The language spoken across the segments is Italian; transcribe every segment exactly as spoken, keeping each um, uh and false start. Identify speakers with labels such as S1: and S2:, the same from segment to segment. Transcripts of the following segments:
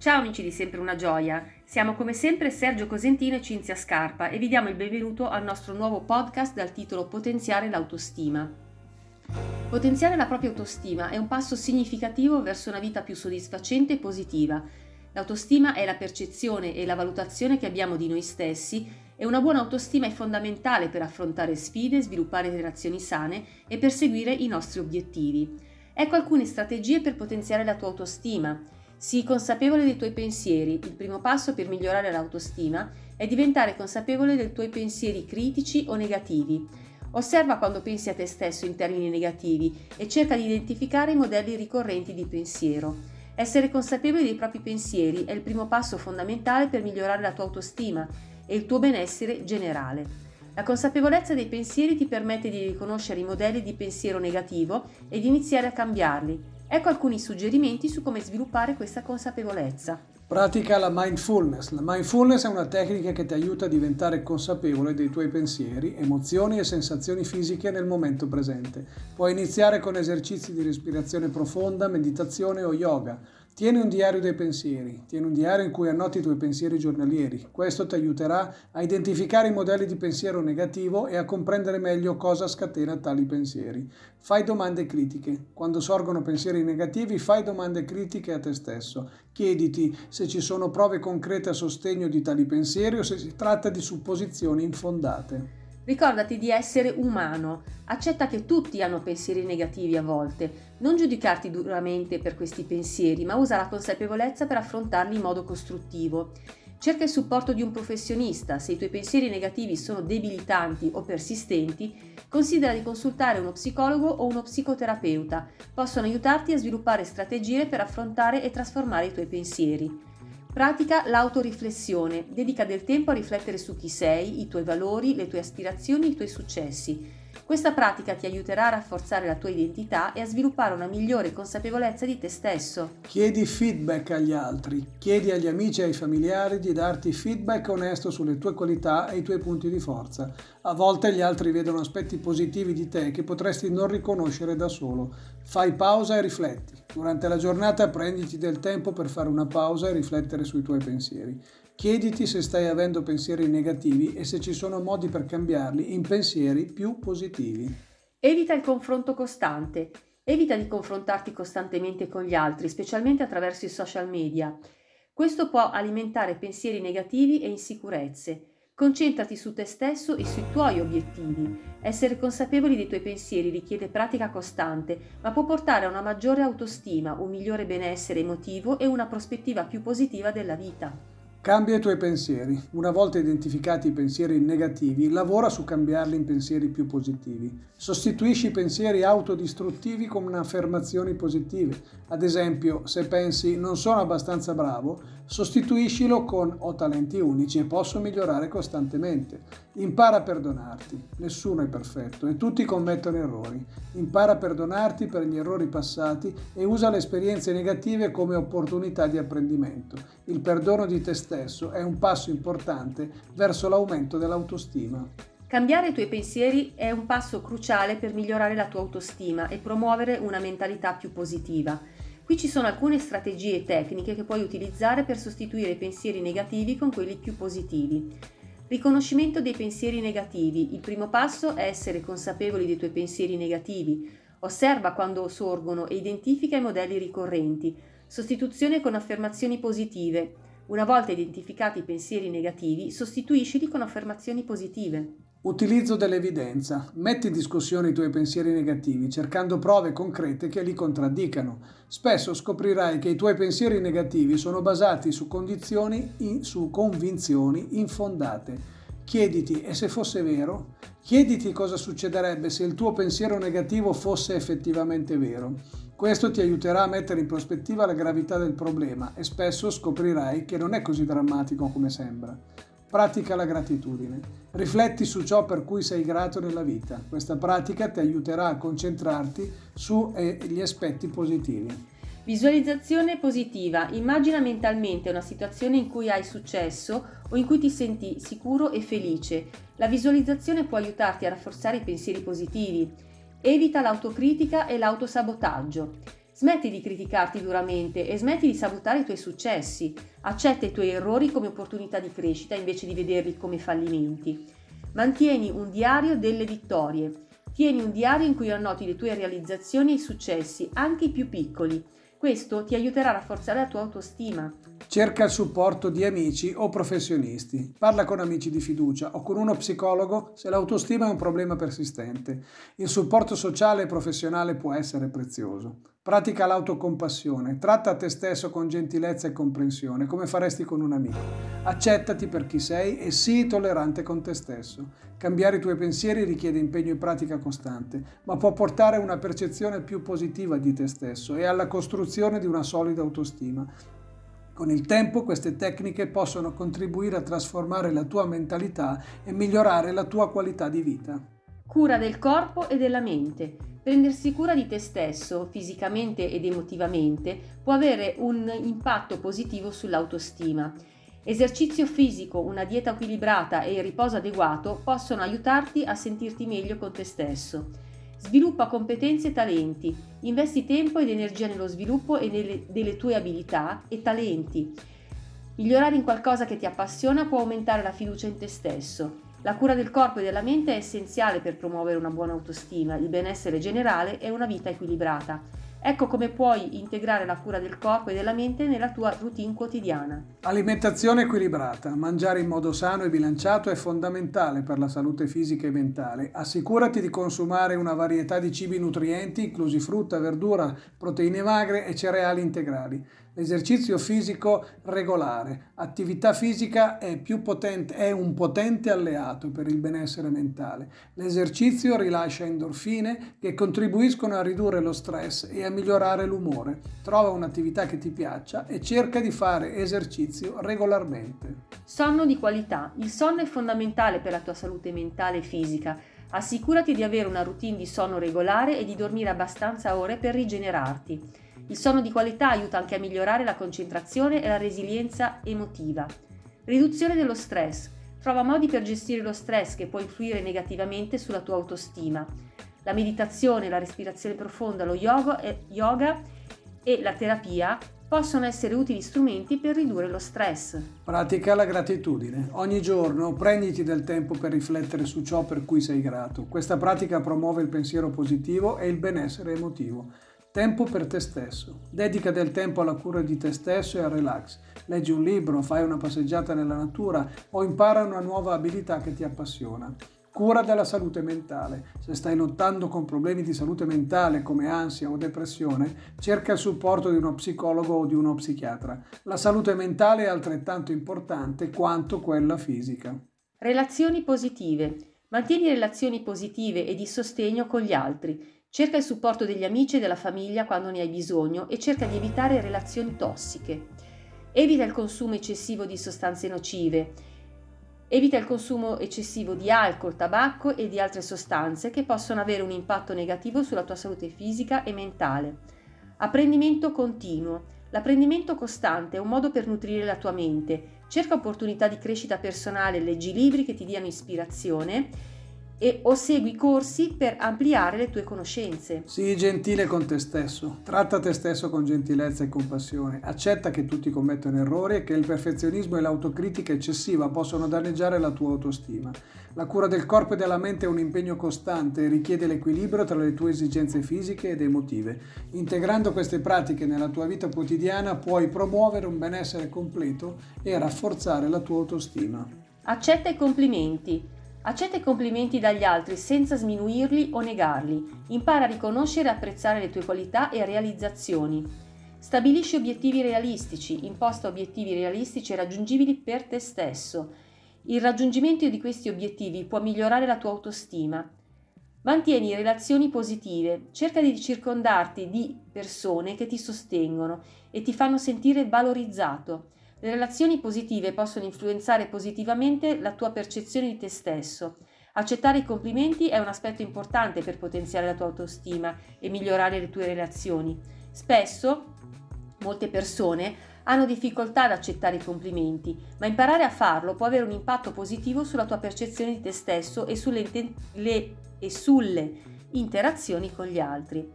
S1: Ciao amici di Sempre una Gioia, siamo come sempre Sergio Cosentino e Cinzia Scarpa e vi diamo il benvenuto al nostro nuovo podcast dal titolo Potenziare l'autostima. Potenziare la propria autostima è un passo significativo verso una vita più soddisfacente e positiva. L'autostima è la percezione e la valutazione che abbiamo di noi stessi e una buona autostima è fondamentale per affrontare sfide, sviluppare relazioni sane e perseguire i nostri obiettivi. Ecco alcune strategie per potenziare la tua autostima. Sii consapevole dei tuoi pensieri. Il primo passo per migliorare l'autostima è diventare consapevole dei tuoi pensieri critici o negativi. Osserva quando pensi a te stesso in termini negativi e cerca di identificare i modelli ricorrenti di pensiero. Essere consapevoli dei propri pensieri è il primo passo fondamentale per migliorare la tua autostima e il tuo benessere generale. La consapevolezza dei pensieri ti permette di riconoscere i modelli di pensiero negativo e di iniziare a cambiarli. Ecco alcuni suggerimenti su come sviluppare questa consapevolezza.
S2: Pratica la mindfulness. La mindfulness è una tecnica che ti aiuta a diventare consapevole dei tuoi pensieri, emozioni e sensazioni fisiche nel momento presente. Puoi iniziare con esercizi di respirazione profonda, meditazione o yoga. Tieni un diario dei pensieri. Tieni un diario in cui annoti i tuoi pensieri giornalieri. Questo ti aiuterà a identificare i modelli di pensiero negativo e a comprendere meglio cosa scatena tali pensieri. Fai domande critiche. Quando sorgono pensieri negativi, fai domande critiche a te stesso. Chiediti se ci sono prove concrete a sostegno di tali pensieri o se si tratta di supposizioni infondate.
S1: Ricordati di essere umano, accetta che tutti hanno pensieri negativi a volte, non giudicarti duramente per questi pensieri, ma usa la consapevolezza per affrontarli in modo costruttivo. Cerca il supporto di un professionista, se i tuoi pensieri negativi sono debilitanti o persistenti, considera di consultare uno psicologo o uno psicoterapeuta, possono aiutarti a sviluppare strategie per affrontare e trasformare i tuoi pensieri. Pratica l'autoriflessione, dedica del tempo a riflettere su chi sei, i tuoi valori, le tue aspirazioni e i tuoi successi. Questa pratica ti aiuterà a rafforzare la tua identità e a sviluppare una migliore consapevolezza di te stesso.
S2: Chiedi feedback agli altri. Chiedi agli amici e ai familiari di darti feedback onesto sulle tue qualità e i tuoi punti di forza. A volte gli altri vedono aspetti positivi di te che potresti non riconoscere da solo. Fai pausa e rifletti. Durante la giornata prenditi del tempo per fare una pausa e riflettere sui tuoi pensieri. Chiediti se stai avendo pensieri negativi e se ci sono modi per cambiarli in pensieri più positivi.
S1: Evita il confronto costante. Evita di confrontarti costantemente con gli altri, specialmente attraverso i social media. Questo può alimentare pensieri negativi e insicurezze. Concentrati su te stesso e sui tuoi obiettivi. Essere consapevoli dei tuoi pensieri richiede pratica costante, ma può portare a una maggiore autostima, un migliore benessere emotivo e una prospettiva più positiva della vita.
S2: Cambia i tuoi pensieri. Una volta identificati i pensieri negativi, lavora su cambiarli in pensieri più positivi. Sostituisci i pensieri autodistruttivi con affermazioni positive. Ad esempio, se pensi non sono abbastanza bravo, sostituiscilo con ho talenti unici e posso migliorare costantemente. Impara a perdonarti. Nessuno è perfetto e tutti commettono errori. Impara a perdonarti per gli errori passati e usa le esperienze negative come opportunità di apprendimento. Il perdono di te stesso è un passo importante verso l'aumento dell'autostima.
S1: Cambiare i tuoi pensieri è un passo cruciale per migliorare la tua autostima e promuovere una mentalità più positiva. Qui ci sono alcune strategie e tecniche che puoi utilizzare per sostituire i pensieri negativi con quelli più positivi. Riconoscimento dei pensieri negativi. Il primo passo è essere consapevoli dei tuoi pensieri negativi. Osserva quando sorgono e identifica i modelli ricorrenti. Sostituzione con affermazioni positive. Una volta identificati i pensieri negativi, sostituiscili con affermazioni positive.
S2: Utilizzo dell'evidenza. Metti in discussione i tuoi pensieri negativi, cercando prove concrete che li contraddicano. Spesso scoprirai che i tuoi pensieri negativi sono basati su condizioni, in, su convinzioni infondate. Chiediti, e se fosse vero? Chiediti cosa succederebbe se il tuo pensiero negativo fosse effettivamente vero. Questo ti aiuterà a mettere in prospettiva la gravità del problema e spesso scoprirai che non è così drammatico come sembra. Pratica la gratitudine. Rifletti su ciò per cui sei grato nella vita. Questa pratica ti aiuterà a concentrarti sugli aspetti positivi.
S1: Visualizzazione positiva. Immagina mentalmente una situazione in cui hai successo o in cui ti senti sicuro e felice. La visualizzazione può aiutarti a rafforzare i pensieri positivi. Evita l'autocritica e l'autosabotaggio. Smetti di criticarti duramente e smetti di sabotare i tuoi successi. Accetta i tuoi errori come opportunità di crescita invece di vederli come fallimenti. Mantieni un diario delle vittorie. Tieni un diario in cui annoti le tue realizzazioni e i successi, anche i più piccoli. Questo ti aiuterà a rafforzare la tua autostima.
S2: Cerca il supporto di amici o professionisti. Parla con amici di fiducia o con uno psicologo se l'autostima è un problema persistente. Il supporto sociale e professionale può essere prezioso. Pratica l'autocompassione. Tratta te stesso con gentilezza e comprensione, come faresti con un amico. Accettati per chi sei e sii tollerante con te stesso. Cambiare i tuoi pensieri richiede impegno e pratica costante, ma può portare a una percezione più positiva di te stesso e alla costruzione di una solida autostima. Con il tempo queste tecniche possono contribuire a trasformare la tua mentalità e migliorare la tua qualità di vita.
S1: Cura del corpo e della mente. Prendersi cura di te stesso, fisicamente ed emotivamente, può avere un impatto positivo sull'autostima. Esercizio fisico, una dieta equilibrata e il riposo adeguato possono aiutarti a sentirti meglio con te stesso. Sviluppa competenze e talenti. Investi tempo ed energia nello sviluppo e nelle, delle tue abilità e talenti. Migliorare in qualcosa che ti appassiona può aumentare la fiducia in te stesso. La cura del corpo e della mente è essenziale per promuovere una buona autostima, il benessere generale e una vita equilibrata. Ecco come puoi integrare la cura del corpo e della mente nella tua routine quotidiana.
S2: Alimentazione equilibrata. Mangiare in modo sano e bilanciato è fondamentale per la salute fisica e mentale. Assicurati di consumare una varietà di cibi nutrienti, inclusi frutta, verdura, proteine magre e cereali integrali. L'esercizio fisico regolare. Attività fisica è, più potente, è un potente alleato per il benessere mentale. L'esercizio rilascia endorfine che contribuiscono a ridurre lo stress e a migliorare l'umore. Trova un'attività che ti piaccia e cerca di fare esercizio regolarmente.
S1: Sonno di qualità. Il sonno è fondamentale per la tua salute mentale e fisica. Assicurati di avere una routine di sonno regolare e di dormire abbastanza ore per rigenerarti. Il sonno di qualità aiuta anche a migliorare la concentrazione e la resilienza emotiva. Riduzione dello stress. Trova modi per gestire lo stress che può influire negativamente sulla tua autostima. La meditazione, la respirazione profonda, lo yoga e, yoga e la terapia possono essere utili strumenti per ridurre lo stress.
S2: Pratica la gratitudine. Ogni giorno prenditi del tempo per riflettere su ciò per cui sei grato. Questa pratica promuove il pensiero positivo e il benessere emotivo. Tempo per te stesso. Dedica del tempo alla cura di te stesso e al relax. Leggi un libro, fai una passeggiata nella natura o impara una nuova abilità che ti appassiona. Cura della salute mentale. Se stai lottando con problemi di salute mentale come ansia o depressione, cerca il supporto di uno psicologo o di uno psichiatra. La salute mentale è altrettanto importante quanto quella fisica.
S1: Relazioni positive. Mantieni relazioni positive e di sostegno con gli altri. Cerca il supporto degli amici e della famiglia quando ne hai bisogno e cerca di evitare relazioni tossiche. Evita il consumo eccessivo di sostanze nocive. Evita il consumo eccessivo di alcol, tabacco e di altre sostanze che possono avere un impatto negativo sulla tua salute fisica e mentale. Apprendimento continuo. L'apprendimento costante è un modo per nutrire la tua mente. Cerca opportunità di crescita personale, leggi libri che ti diano ispirazione e o segui corsi per ampliare le tue conoscenze.
S2: Sii gentile con te stesso. Tratta te stesso con gentilezza e compassione. Accetta che tutti commettono errori e che il perfezionismo e l'autocritica eccessiva possono danneggiare la tua autostima. La cura del corpo e della mente è un impegno costante e richiede l'equilibrio tra le tue esigenze fisiche ed emotive. Integrando queste pratiche nella tua vita quotidiana puoi promuovere un benessere completo e rafforzare la tua autostima.
S1: Accetta i complimenti. Accetta i complimenti dagli altri senza sminuirli o negarli. Impara a riconoscere e apprezzare le tue qualità e realizzazioni. Stabilisci obiettivi realistici. Imposta obiettivi realistici e raggiungibili per te stesso. Il raggiungimento di questi obiettivi può migliorare la tua autostima. Mantieni relazioni positive. Cerca di circondarti di persone che ti sostengono e ti fanno sentire valorizzato. Le relazioni positive possono influenzare positivamente la tua percezione di te stesso. Accettare i complimenti è un aspetto importante per potenziare la tua autostima e migliorare le tue relazioni. Spesso, molte persone hanno difficoltà ad accettare i complimenti, ma imparare a farlo può avere un impatto positivo sulla tua percezione di te stesso e sulle, le, e sulle interazioni con gli altri.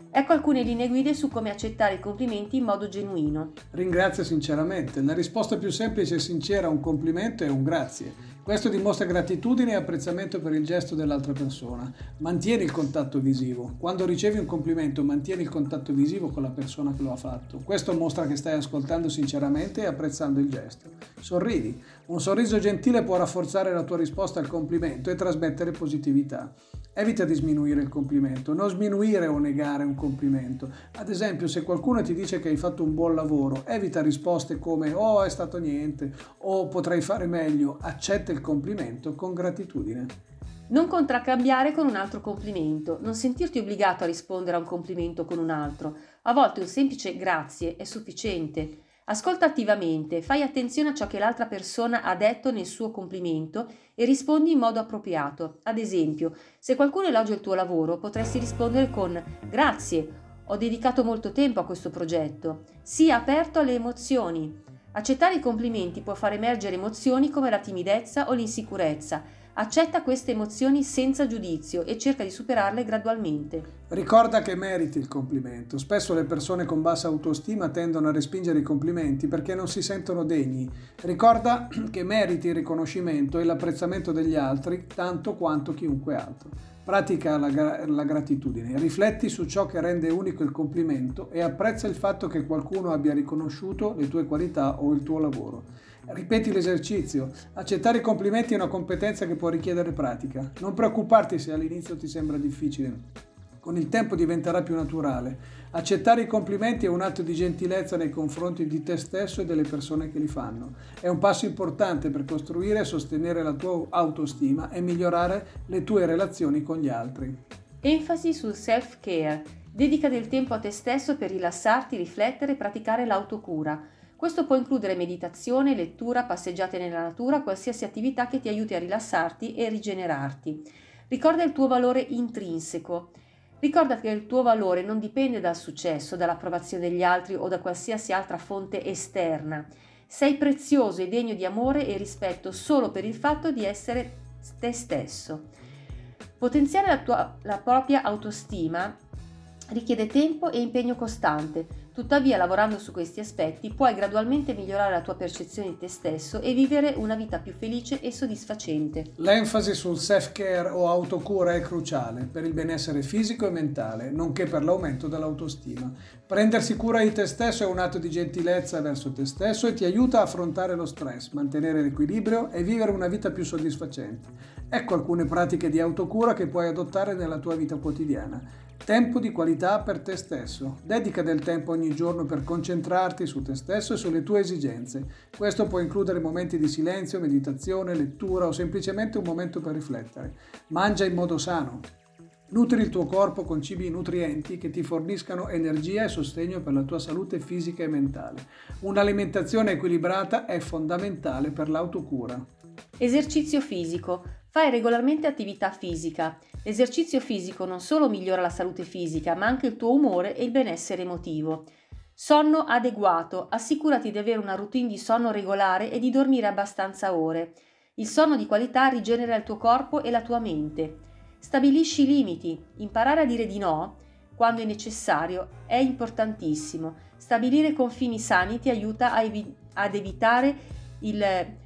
S1: Ecco alcune linee guida su come accettare i complimenti in modo genuino.
S2: Ringrazia sinceramente. La risposta più semplice e sincera a un complimento è un grazie. Questo dimostra gratitudine e apprezzamento per il gesto dell'altra persona. Mantieni il contatto visivo. Quando ricevi un complimento, mantieni il contatto visivo con la persona che lo ha fatto. Questo mostra che stai ascoltando sinceramente e apprezzando il gesto. Sorridi. Un sorriso gentile può rafforzare la tua risposta al complimento e trasmettere positività. Evita di sminuire il complimento, non sminuire o negare un complimento. Ad esempio, se qualcuno ti dice che hai fatto un buon lavoro, evita risposte come "oh, è stato niente" o "potrei fare meglio". Accetta il complimento con gratitudine.
S1: Non contraccambiare con un altro complimento, non sentirti obbligato a rispondere a un complimento con un altro. A volte un semplice grazie è sufficiente. Ascolta attivamente, fai attenzione a ciò che l'altra persona ha detto nel suo complimento e rispondi in modo appropriato. Ad esempio, se qualcuno elogia il tuo lavoro, potresti rispondere con "grazie, ho dedicato molto tempo a questo progetto". Sii aperto alle emozioni. Accettare i complimenti può far emergere emozioni come la timidezza o l'insicurezza. Accetta queste emozioni senza giudizio e cerca di superarle gradualmente.
S2: Ricorda che meriti il complimento. Spesso le persone con bassa autostima tendono a respingere i complimenti perché non si sentono degni. Ricorda che meriti il riconoscimento e l'apprezzamento degli altri tanto quanto chiunque altro. Pratica la, gra- la gratitudine, rifletti su ciò che rende unico il complimento e apprezza il fatto che qualcuno abbia riconosciuto le tue qualità o il tuo lavoro. Ripeti l'esercizio. Accettare i complimenti è una competenza che può richiedere pratica. Non preoccuparti se all'inizio ti sembra difficile. Con il tempo diventerà più naturale. Accettare i complimenti è un atto di gentilezza nei confronti di te stesso e delle persone che li fanno. È un passo importante per costruire e sostenere la tua autostima e migliorare le tue relazioni con gli altri.
S1: Enfasi sul self-care. Dedica del tempo a te stesso per rilassarti, riflettere e praticare l'autocura. Questo può includere meditazione, lettura, passeggiate nella natura, qualsiasi attività che ti aiuti a rilassarti e rigenerarti. Ricorda il tuo valore intrinseco. Ricorda che il tuo valore non dipende dal successo, dall'approvazione degli altri o da qualsiasi altra fonte esterna. Sei prezioso e degno di amore e rispetto solo per il fatto di essere te stesso. Potenziare la, tua, la propria autostima richiede tempo e impegno costante. Tuttavia, lavorando su questi aspetti, puoi gradualmente migliorare la tua percezione di te stesso e vivere una vita più felice e soddisfacente.
S2: L'enfasi sul self-care o autocura è cruciale per il benessere fisico e mentale, nonché per l'aumento dell'autostima. Prendersi cura di te stesso è un atto di gentilezza verso te stesso e ti aiuta a affrontare lo stress, mantenere l'equilibrio e vivere una vita più soddisfacente. Ecco alcune pratiche di autocura che puoi adottare nella tua vita quotidiana. Tempo di qualità per te stesso. Dedica del tempo ogni giorno per concentrarti su te stesso e sulle tue esigenze. Questo può includere momenti di silenzio, meditazione, lettura o semplicemente un momento per riflettere. Mangia in modo sano. Nutri il tuo corpo con cibi nutrienti che ti forniscano energia e sostegno per la tua salute fisica e mentale. Un'alimentazione equilibrata è fondamentale per l'autocura.
S1: Esercizio fisico. Fai regolarmente attività fisica. L'esercizio fisico non solo migliora la salute fisica, ma anche il tuo umore e il benessere emotivo. Sonno adeguato. Assicurati di avere una routine di sonno regolare e di dormire abbastanza ore. Il sonno di qualità rigenera il tuo corpo e la tua mente. Stabilisci limiti. Imparare a dire di no, quando è necessario, è importantissimo. Stabilire confini sani ti aiuta a evi- ad evitare il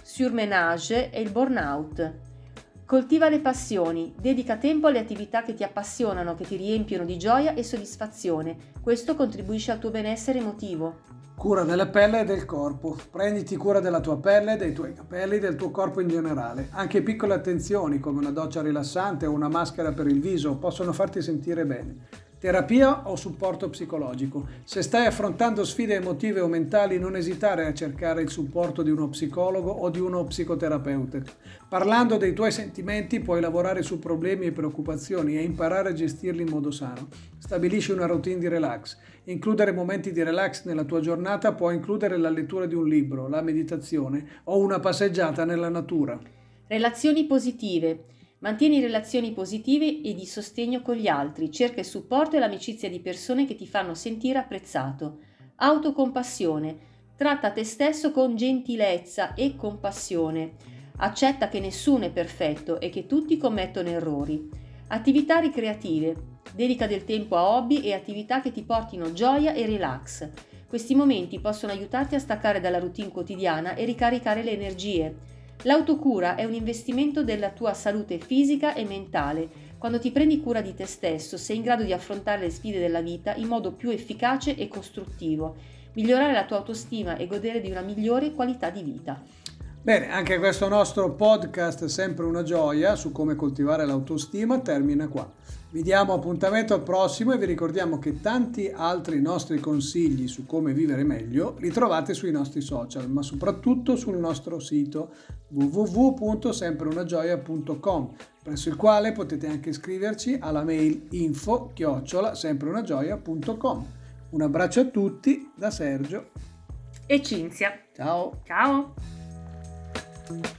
S1: surmenage e il burnout. Coltiva le passioni, dedica tempo alle attività che ti appassionano, che ti riempiono di gioia e soddisfazione. Questo contribuisce al tuo benessere emotivo.
S2: Cura della pelle e del corpo. Prenditi cura della tua pelle, dei tuoi capelli e del tuo corpo in generale. Anche piccole attenzioni come una doccia rilassante o una maschera per il viso possono farti sentire bene. Terapia o supporto psicologico. Se stai affrontando sfide emotive o mentali, non esitare a cercare il supporto di uno psicologo o di uno psicoterapeuta. Parlando dei tuoi sentimenti puoi lavorare su problemi e preoccupazioni e imparare a gestirli in modo sano. Stabilisci una routine di relax. Includere momenti di relax nella tua giornata può includere la lettura di un libro, la meditazione o una passeggiata nella natura.
S1: Relazioni positive. Mantieni relazioni positive e di sostegno con gli altri, cerca il supporto e l'amicizia di persone che ti fanno sentire apprezzato. Autocompassione. Tratta te stesso con gentilezza e compassione. Accetta che nessuno è perfetto e che tutti commettono errori. Attività ricreative. Dedica del tempo a hobby e attività che ti portino gioia e relax. Questi momenti possono aiutarti a staccare dalla routine quotidiana e ricaricare le energie. L'autocura è un investimento della tua salute fisica e mentale. Quando ti prendi cura di te stesso, sei in grado di affrontare le sfide della vita in modo più efficace e costruttivo, migliorare la tua autostima e godere di una migliore qualità di vita.
S2: Bene, anche questo nostro podcast, sempre una gioia, su come coltivare l'autostima, termina qua. Vi diamo appuntamento al prossimo e vi ricordiamo che tanti altri nostri consigli su come vivere meglio li trovate sui nostri social, ma soprattutto sul nostro sito w w w punto sempre una gioia punto com, presso il quale potete anche iscriverci alla mail info chiocciola sempre una gioia punto com. Un abbraccio a tutti da Sergio
S1: e Cinzia.
S2: Ciao!
S1: Ciao!